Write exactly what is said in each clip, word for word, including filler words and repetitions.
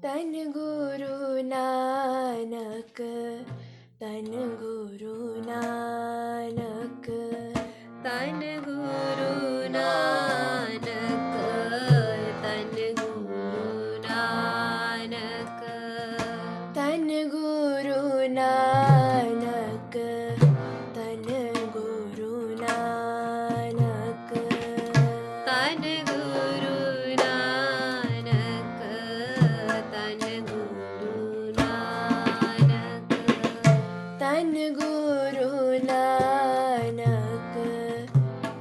तन गुरु नानक, तन गुरु नानक, तन गुरु नानक, तन गुरु नानक, तन गुरु नानक, तन गुरु नानक, तन गुरु नानक, तन गुरु नानक, तन गुरु नानक,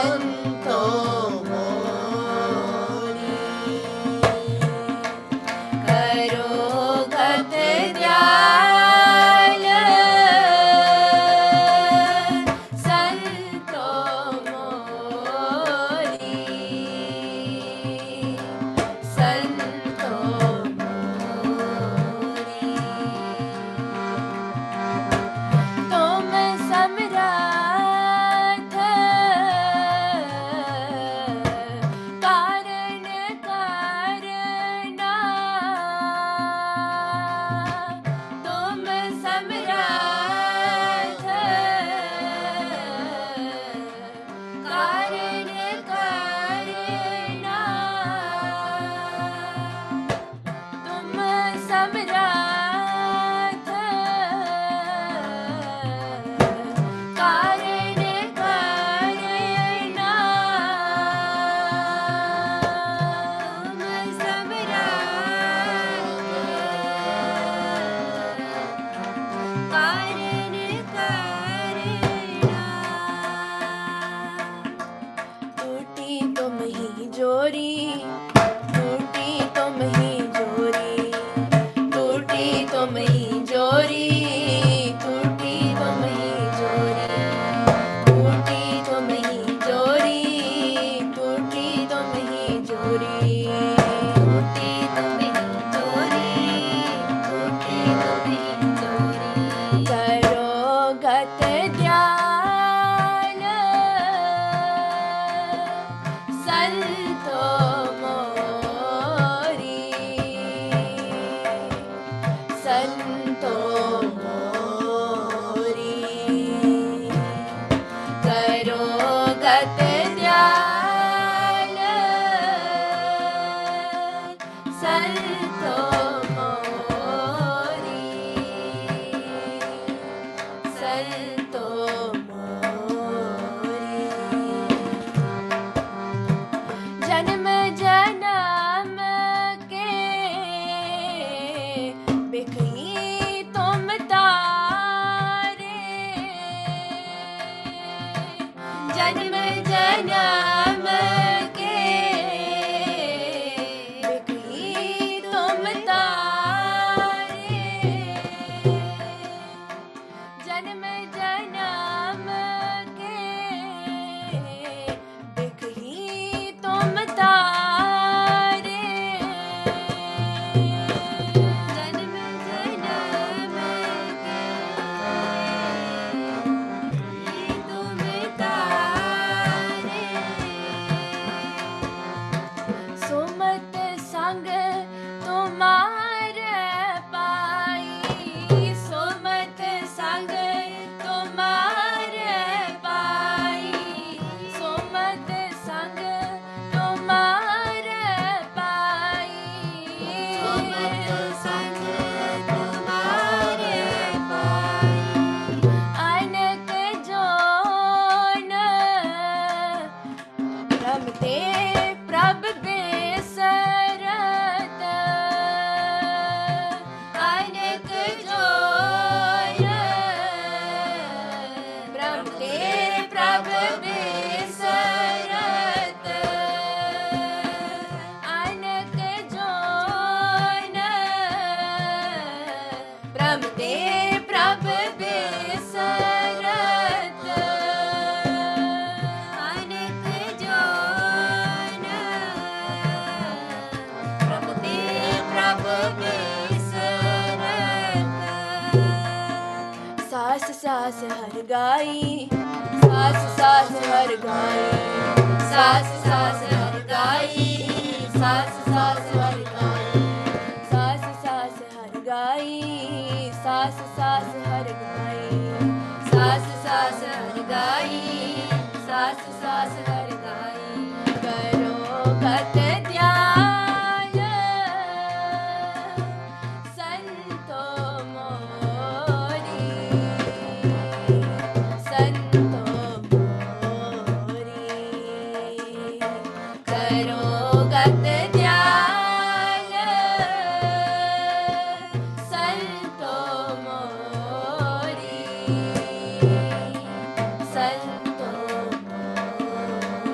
संतो मोरी करो गत दयाल संतो मोरी संतो मोरी तुम समराथ कारण करना तुम समराथ कारण करना तुम समराथ कारण करना तुम समराथ कारण करना टूटी तुम ही जोरी टूटी तुम ही जोरी टूटी तुम ही जोरी टूटी तुम ही जोरी टूटी तुम ही जोरी टूटी तुम ही जोरी टूटी तुम ही जोरी टूटी तुम ही जोरी करो गत दयाल संतो मोरी संतो मोरी करो गत दयाल संतो मोरी संतो मोरी जन्म जन्म के बिखई तुम तारे जन्म जन्म के बिखई तुम तारे जन्म जन्म के बिखई तुम तारे जन्म जन्म के तुम तारे सुमत संग तुम्हार पाई सुमत संग तुम्हार पाई सुमत संग तुम्हार पाई सुमत संग तुम्हार पाई अनक जोन रमते प्रभ बेसरत अनक जोन रमते प्रभ बेसरत अनक जोन रमते प्रभ बेसरत अनक जोन रमते प्रभ बेसरत सास सास हर गाई सास सास हर गाई सास सास हर गाई सास सास हर गाई सास सास हर गाई सास सास हर गाई सास सास हर गाई सास सास हर गाई करो गत दयाल संतो मोरी संतो मोरी करो गत दयाल संतो मोरी संतो मोरी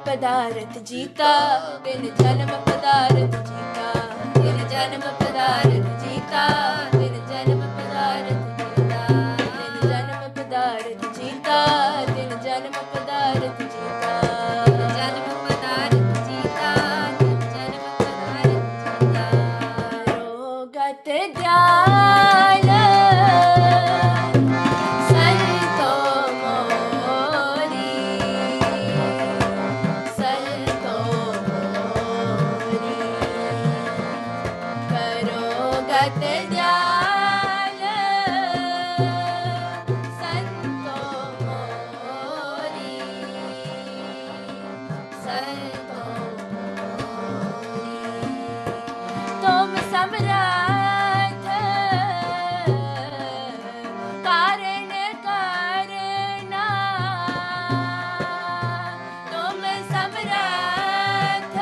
पदार्थ जीता, तिन जन्म पदार्थ जीता, तिन जन्म पदार्थ जीता, तिन जन्म पदार्थ जीता, तिन जन्म पदार्थ जीता, तिन जन्म पदार्थ जीता, तिन जन्म पदार्थ जीता, तिन जन्म पदार्थ जीता। रोगत दयाल संतो मोरी, संतो मोरी, करो गत दयाल संतो मोरी, संतो मोरी। तुम समर्थ कारण करना, तुम समर्थ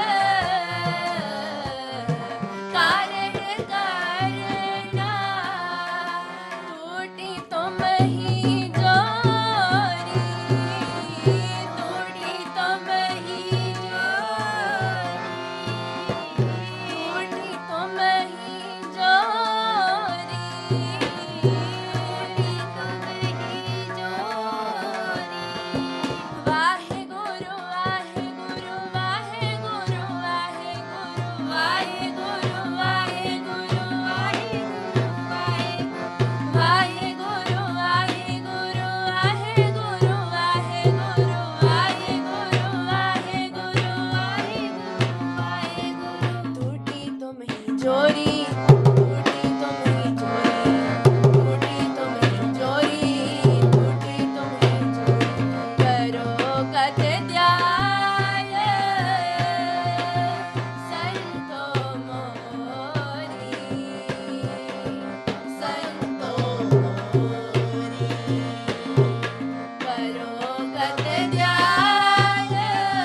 कारण करना, टूटी तुम ही जोरी, टूटी तुम ही जोरी, टूटी तुम ही जोरी, टूटी तुम ही जोरी। वाहे गुरु वाहे गुरु वाहे गुरु वाहे गुरु वाहे गुरु वाहे गुरु वाहे गुरु वाहे गुरु वाहे गुरु वाहे गुरु वाहे गुरु वाहे गुरु वाहे गुरु वाहे गुरु वाहे गुरु। टूटी तुम ही जोरी, टूटी तुम ही जोरी, टूटी तुम ही जोरी, टूटी तुम ही जोरी। करो गत दयाल संतो मोरी, संतो मोरी, करो गत दयाल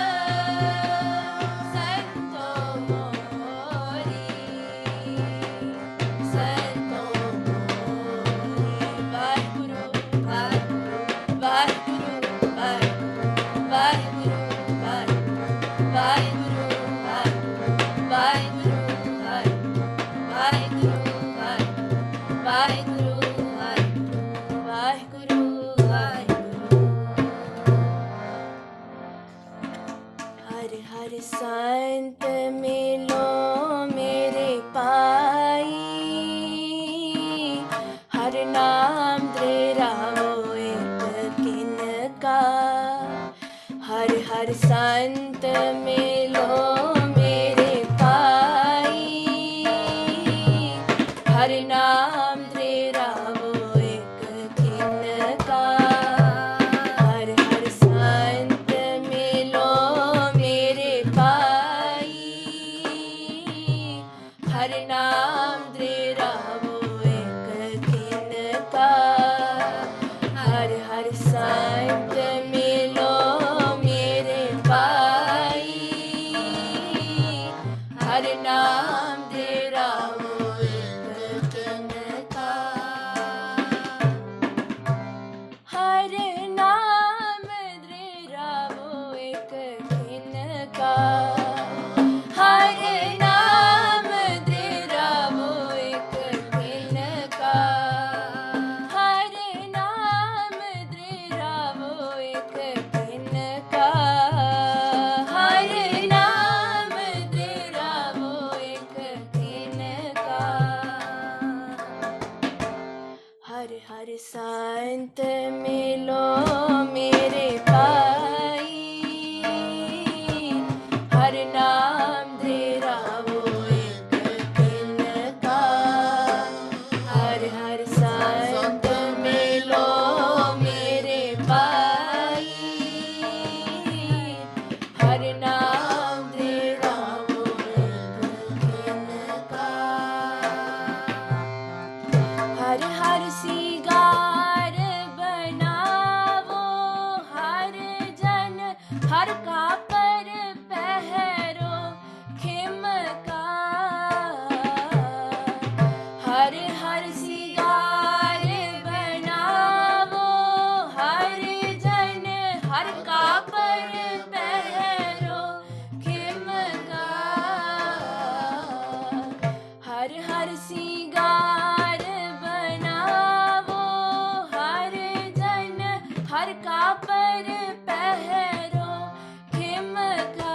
संतो मोरी, संतो मोरी। वाहिगुरु वाहिगुरु वाहिगुरु वाहिगुरु वाहिगुरु वाहिगुरु वाहिगुरु वाहिगुरु वाहिगुरु वाहिगुरु वाहिगुरु वाहिगुरु। हर हर संत मिलो मेरे पाई, हर नाम दृढ़ाओ एक किनका। हर हर संत मिलो मेरे पाई, हर नाम दृढ़ाओ एक किनका। हर हर संत मिलो मेरे पाई, हर नाम दृढ़ाओ एक किनका। हर हर संत मिलो मेरे पाई, हर पहरो खिम का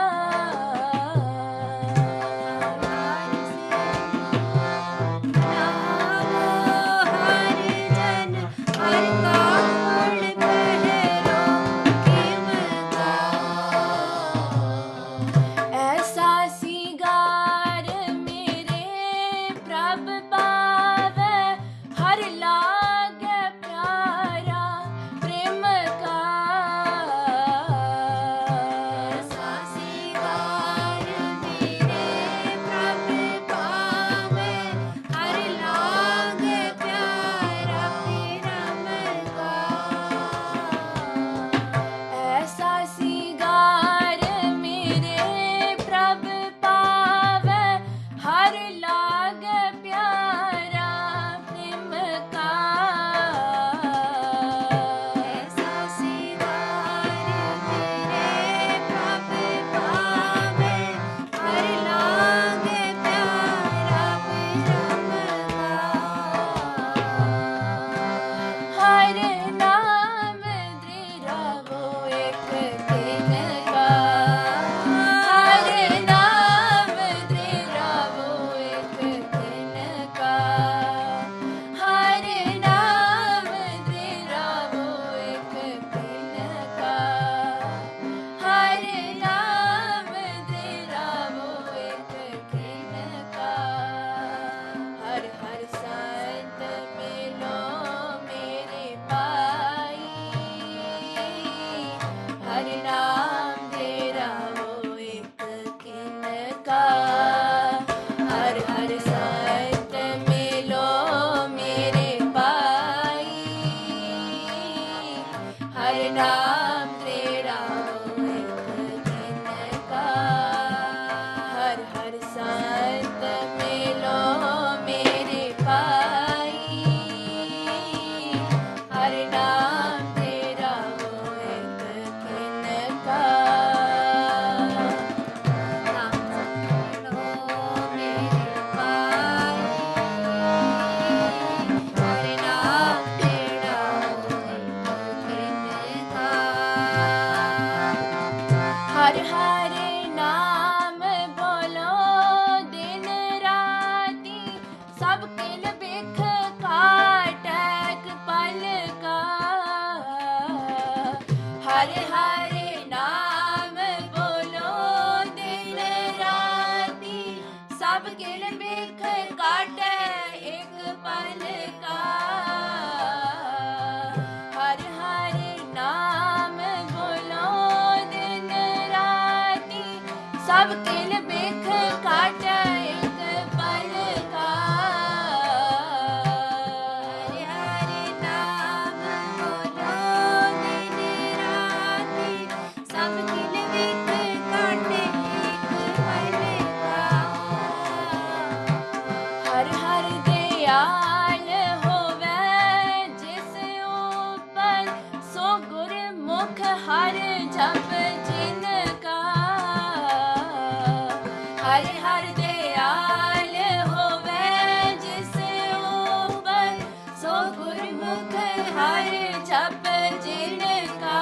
हर हर नाम बोलो दिन राती सब किल बिख काटक पल का हर हर नाम बोलो दिन राती सब किल बिख काटे एक पल का हर हर नाम बोलो दिन राती सब किल बिख काटे एक पल का हर हर नाम बोलो दिन राती सब किल बिख काटे एक पल का हर हर दयाल होवे जिस ऊपर सो गुरमुख हर जप जिनका हर हर दयाल होवे जिस ऊपर सो गुरमुख हर जप जिनका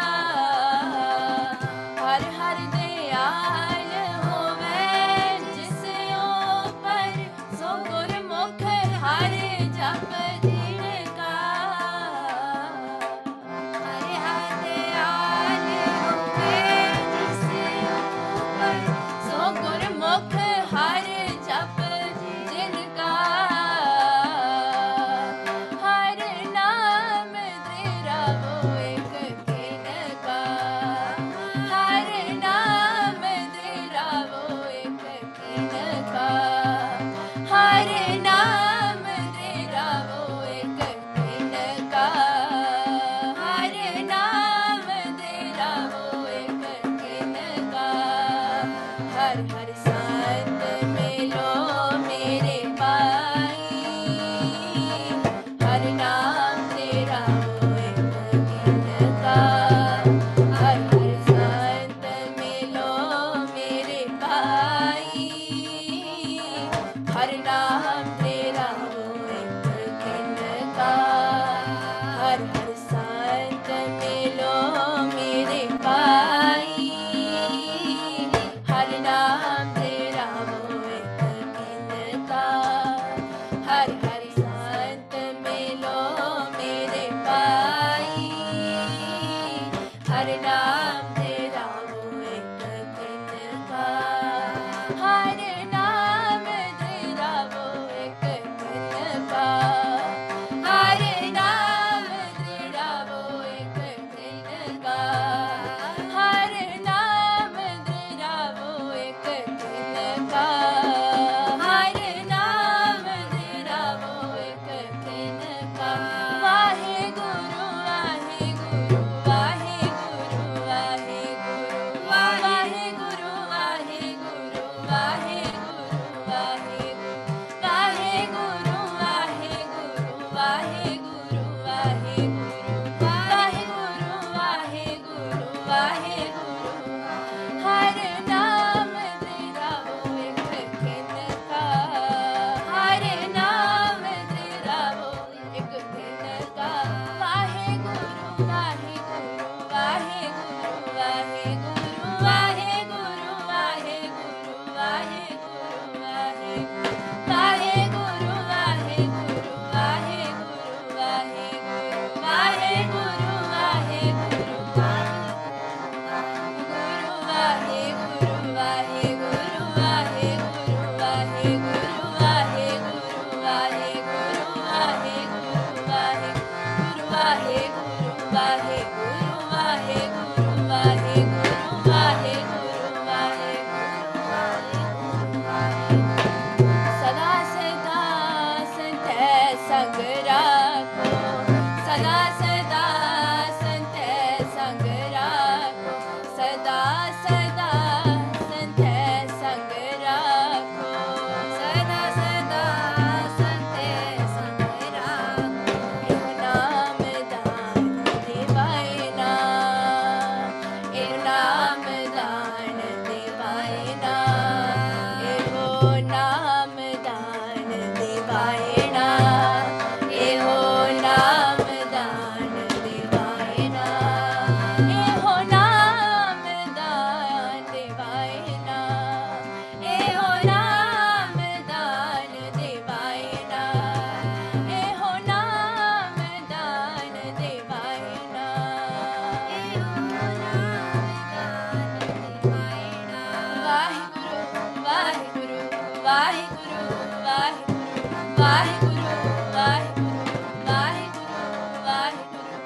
हर हर दयाल होवे जिस ऊपर सो गुरमुख हर जप जिनका हर हर दयाल हर नाम